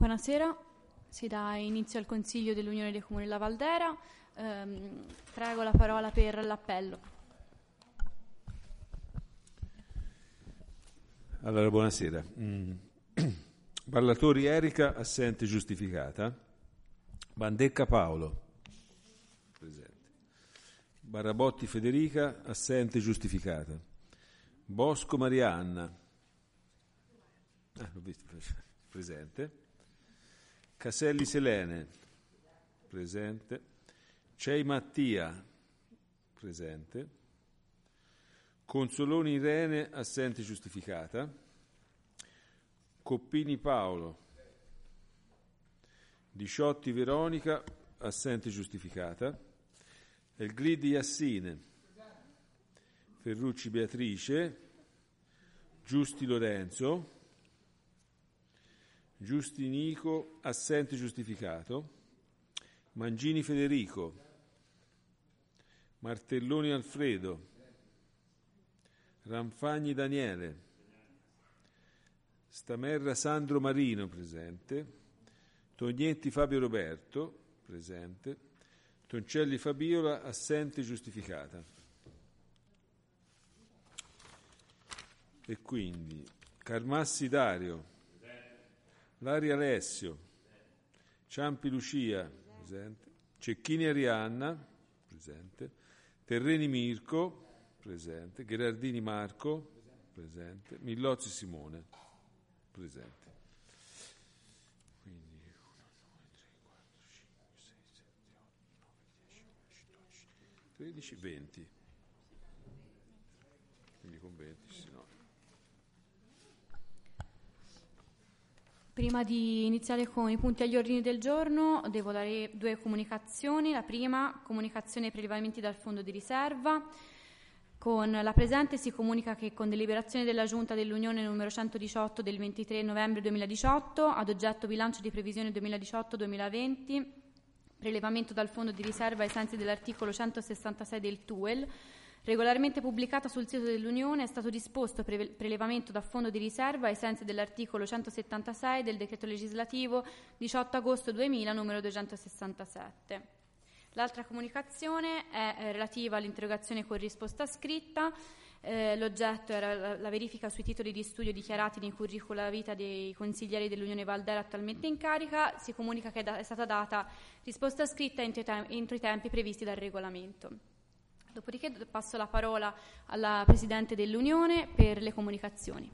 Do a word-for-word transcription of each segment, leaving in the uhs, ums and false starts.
Buonasera, si dà inizio al Consiglio dell'Unione dei Comuni della Valdera. Ehm, prego la parola per l'appello. Allora, buonasera. Mm. Ballatori Erika, assente giustificata. Bandecca Paolo, presente. Barabotti Federica, assente giustificata. Bosco Marianna, ah, l'ho visto, presente. Caselli Selene, presente. Cei Mattia, presente. Consoloni Irene, assente giustificata. Coppini Paolo. Disciotti Veronica, assente giustificata. Elgridi Yassine. Ferrucci Beatrice. Giusti Lorenzo. Giusti Nico, assente giustificato. Mangini Federico. Martelloni Alfredo. Ranfagni Daniele. Stamerra Sandro Marino, presente. Tognetti Fabio Roberto, presente. Toncelli Fabiola, assente giustificata. E quindi Carmassi Dario. Lari Alessio. Ciampi Lucia, presente. Cecchini Arianna, presente. Terreni Mirko, presente. Gherardini Marco, presente. Millozzi Simone, presente. Quindi uno, due, tre, quattro, cinque, sei, sette, otto, nove, dieci, undici, dodici, tredici, venti. Quindi con venti, sì, no. Prima di iniziare con i punti agli ordini del giorno, devo dare due comunicazioni. La prima, comunicazione ai prelevamenti dal fondo di riserva. Con la presente si comunica che con deliberazione della Giunta dell'Unione numero centodiciotto del ventitré novembre duemiladiciotto, ad oggetto bilancio di previsione duemiladiciotto duemilaventi, prelevamento dal fondo di riserva ai sensi dell'articolo centosessantasei del T U E L, regolarmente pubblicata sul sito dell'Unione, è stato disposto pre- prelevamento da fondo di riserva ai sensi dell'articolo centosettantasei del decreto legislativo diciotto agosto duemila numero duecentosessantasette. L'altra comunicazione è eh, relativa all'interrogazione con risposta scritta. Eh, l'oggetto era la, la verifica sui titoli di studio dichiarati nei curricula vita dei consiglieri dell'Unione Valdera attualmente in carica. Si comunica che è, da, è stata data risposta scritta entro i, te- entro i tempi previsti dal regolamento. Dopodiché passo la parola alla Presidente dell'Unione per le comunicazioni.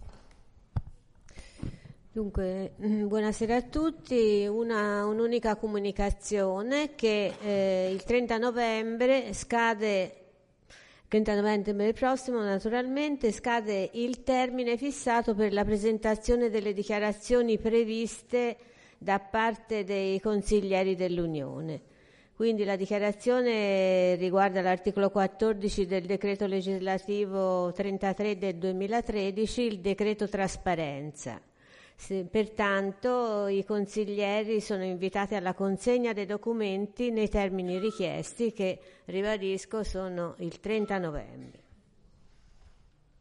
Dunque, buonasera a tutti. Una, un'unica comunicazione che eh, il trenta novembre scade, trenta novembre prossimo naturalmente, scade il termine fissato per la presentazione delle dichiarazioni previste da parte dei consiglieri dell'Unione. Quindi la dichiarazione riguarda l'articolo quattordici del decreto legislativo trentatré del duemilatredici, il decreto trasparenza. Se, pertanto i consiglieri sono invitati alla consegna dei documenti nei termini richiesti che, ribadisco, sono il trenta novembre.